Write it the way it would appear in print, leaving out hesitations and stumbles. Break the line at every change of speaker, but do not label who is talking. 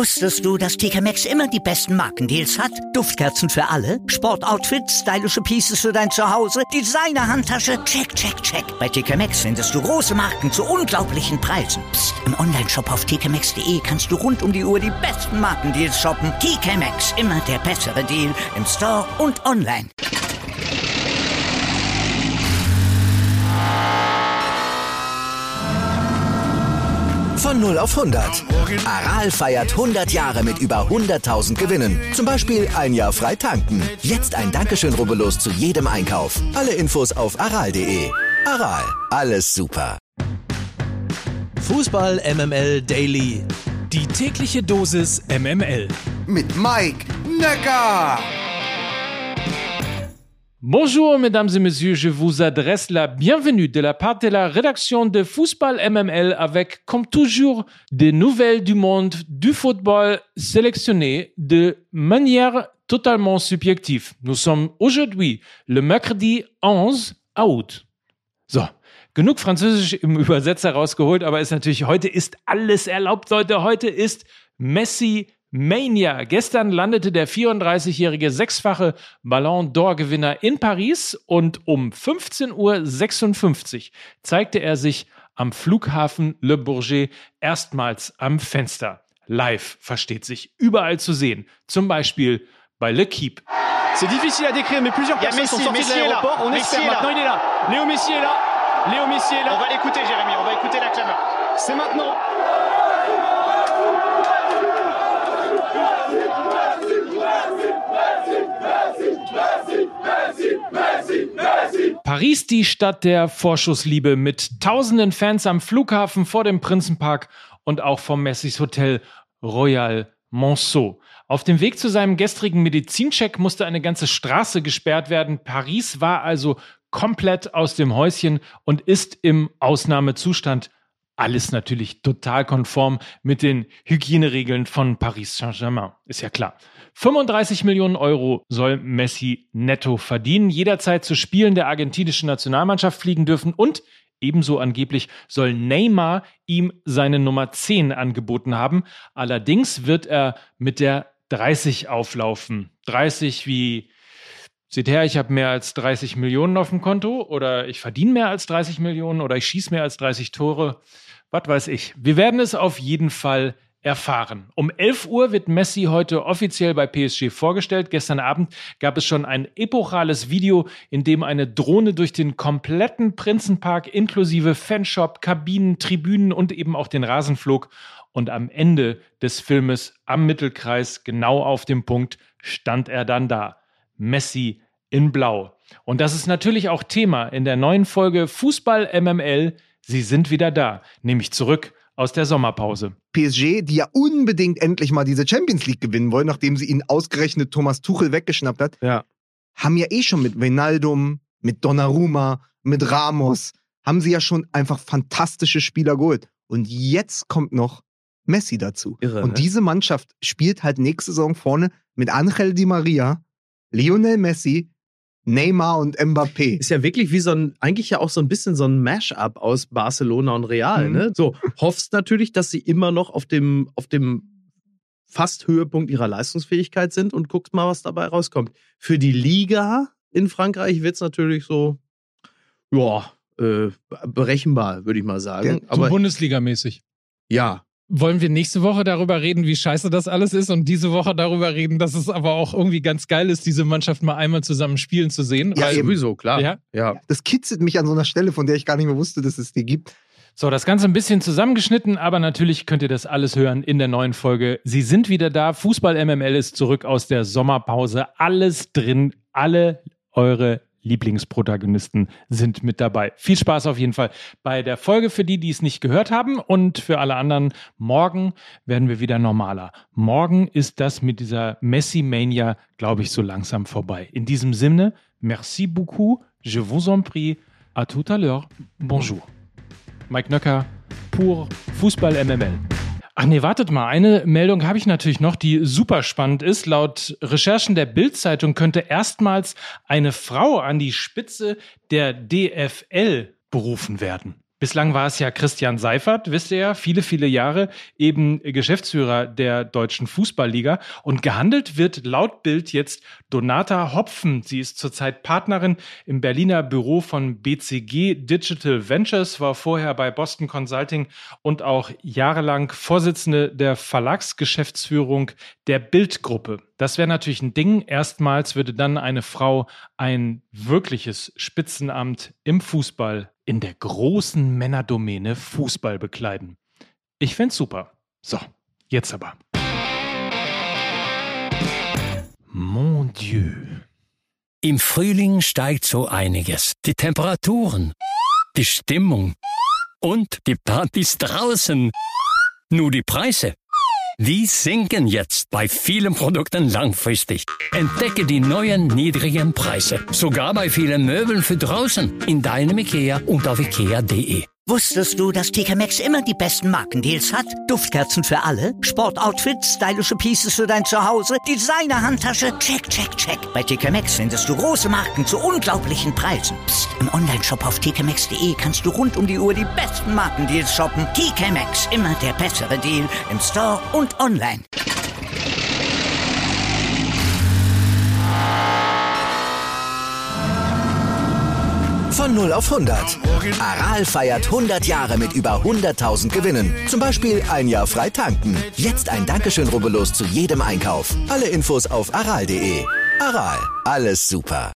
Wusstest du, dass TK Maxx immer die besten Markendeals hat? Duftkerzen für alle, Sportoutfits, stylische Pieces für dein Zuhause, Designer-Handtasche, check, check, check. Bei TK Maxx findest du große Marken zu unglaublichen Preisen. Psst. Im Onlineshop auf tkmaxx.de kannst du rund um die Uhr die besten Markendeals shoppen. TK Maxx, immer der bessere Deal im Store und online.
Von 0 auf 100. Aral feiert 100 Jahre mit über 100.000 Gewinnen. Zum Beispiel ein Jahr frei tanken. Jetzt ein Dankeschön, rubbellos zu jedem Einkauf. Alle Infos auf aral.de. Aral, alles super.
Fußball MML Daily. Die tägliche Dosis MML.
Mit Mike Nöcker.
Bonjour, mesdames et messieurs, je vous adresse la bienvenue de la part de la rédaction de Football MML avec, comme toujours, des nouvelles du monde du football sélectionnées de manière totalement subjective. Nous sommes aujourd'hui le mercredi 11 août. So, genug Französisch im Übersetzer rausgeholt, aber ist natürlich, heute ist alles erlaubt, Leute. Heute ist Messi Mania. Gestern landete der 34-jährige sechsfache Ballon d'Or-Gewinner in Paris und um 15:56 Uhr zeigte er sich am Flughafen Le Bourget erstmals am Fenster. Live, versteht sich, überall zu sehen. Zum Beispiel bei L'Équipe.
C'est difficile à décrire, mais plusieurs personnes sont sorties de l'aéroport. On espère maintenant, il est là. Léo Messi est là. Léo Messi est là. On va l'écouter, Jérémy. On va écouter la clameur. C'est maintenant.
Paris, die Stadt der Vorschussliebe mit tausenden Fans am Flughafen vor dem Prinzenpark und auch vom Messis Hotel Royal Monceau. Auf dem Weg zu seinem gestrigen Medizincheck musste eine ganze Straße gesperrt werden. Paris war also komplett aus dem Häuschen und ist im Ausnahmezustand. Alles natürlich total konform mit den Hygieneregeln von Paris Saint-Germain, ist ja klar. 35 Millionen Euro soll Messi netto verdienen, jederzeit zu Spielen der argentinischen Nationalmannschaft fliegen dürfen und ebenso angeblich soll Neymar ihm seine Nummer 10 angeboten haben. Allerdings wird er mit der 30 auflaufen. 30 wie, seht her, ich habe mehr als 30 Millionen auf dem Konto oder ich verdiene mehr als 30 Millionen oder ich schieße mehr als 30 Tore. Was weiß ich. Wir werden es auf jeden Fall erfahren. Um 11 Uhr wird Messi heute offiziell bei PSG vorgestellt. Gestern Abend gab es schon ein epochales Video, in dem eine Drohne durch den kompletten Prinzenpark inklusive Fanshop, Kabinen, Tribünen und eben auch den Rasen flog. Und am Ende des Filmes am Mittelkreis, genau auf dem Punkt, stand er dann da. Messi in Blau. Und das ist natürlich auch Thema in der neuen Folge Fußball MML. Sie sind wieder da, nämlich zurück aus der Sommerpause.
PSG, die ja unbedingt endlich mal diese Champions League gewinnen wollen, nachdem sie ihnen ausgerechnet Thomas Tuchel weggeschnappt hat, haben ja schon mit Wijnaldum, mit Donnarumma, mit Ramos, haben sie ja schon einfach fantastische Spieler geholt. Und jetzt kommt noch Messi dazu. Irre, und diese Mannschaft spielt halt nächste Saison vorne mit Ángel Di Maria, Lionel Messi, Neymar und Mbappé.
Ist ja wirklich wie eigentlich ja auch so ein bisschen so ein Mash-up aus Barcelona und Real, ne? So, hoffst natürlich, dass sie immer noch auf dem fast Höhepunkt ihrer Leistungsfähigkeit sind und guckst mal, was dabei rauskommt. Für die Liga in Frankreich wird es natürlich so, berechenbar, würde ich mal sagen.
So Bundesliga-mäßig.
Ja.
Wollen wir nächste Woche darüber reden, wie scheiße das alles ist und diese Woche darüber reden, dass es aber auch irgendwie ganz geil ist, diese Mannschaft mal einmal zusammen spielen zu sehen?
Ja, sowieso, klar.
Ja. Das kitzelt mich an so einer Stelle, von der ich gar nicht mehr wusste, dass es die gibt.
So, das Ganze ein bisschen zusammengeschnitten, aber natürlich könnt ihr das alles hören in der neuen Folge. Sie sind wieder da. Fußball MML ist zurück aus der Sommerpause. Alles drin, alle eure Lieblingsprotagonisten sind mit dabei. Viel Spaß auf jeden Fall bei der Folge für die es nicht gehört haben und für alle anderen. Morgen werden wir wieder normaler. Morgen ist das mit dieser Messi-Mania, glaube ich, so langsam vorbei. In diesem Sinne, merci beaucoup, je vous en prie, à tout à l'heure, bonjour. Mike Nöcker, pour Fußball MML. Ach nee, wartet mal, eine Meldung habe ich natürlich noch, die super spannend ist. Laut Recherchen der Bild-Zeitung könnte erstmals eine Frau an die Spitze der DFL berufen werden. Bislang war es ja Christian Seifert, wisst ihr ja, viele, viele Jahre eben Geschäftsführer der Deutschen Fußballliga. Und gehandelt wird laut Bild jetzt Donata Hopfen. Sie ist zurzeit Partnerin im Berliner Büro von BCG Digital Ventures, war vorher bei Boston Consulting und auch jahrelang Vorsitzende der Verlagsgeschäftsführung der Bild-Gruppe. Das wäre natürlich ein Ding. Erstmals würde dann eine Frau ein wirkliches Spitzenamt im Fußball in der großen Männerdomäne Fußball bekleiden. Ich find's super. So, jetzt aber. Mon Dieu.
Im Frühling steigt so einiges. Die Temperaturen, die Stimmung und die Partys draußen. Nur die Preise, die sinken jetzt bei vielen Produkten langfristig. Entdecke die neuen niedrigen Preise. Sogar bei vielen Möbeln für draußen. In deinem IKEA und auf ikea.de.
Wusstest du, dass TK Maxx immer die besten Markendeals hat? Duftkerzen für alle, Sportoutfits, stylische Pieces für dein Zuhause, Designer-Handtasche, check, check, check. Bei TK Maxx findest du große Marken zu unglaublichen Preisen. Psst. Im Onlineshop auf tkmaxx.de kannst du rund um die Uhr die besten Markendeals shoppen. TK Maxx, immer der bessere Deal im Store und online.
Von 0 auf 100. Aral feiert 100 Jahre mit über 100.000 Gewinnen. Zum Beispiel ein Jahr frei tanken. Jetzt ein Dankeschön, rubbellos zu jedem Einkauf. Alle Infos auf aral.de. Aral, alles super.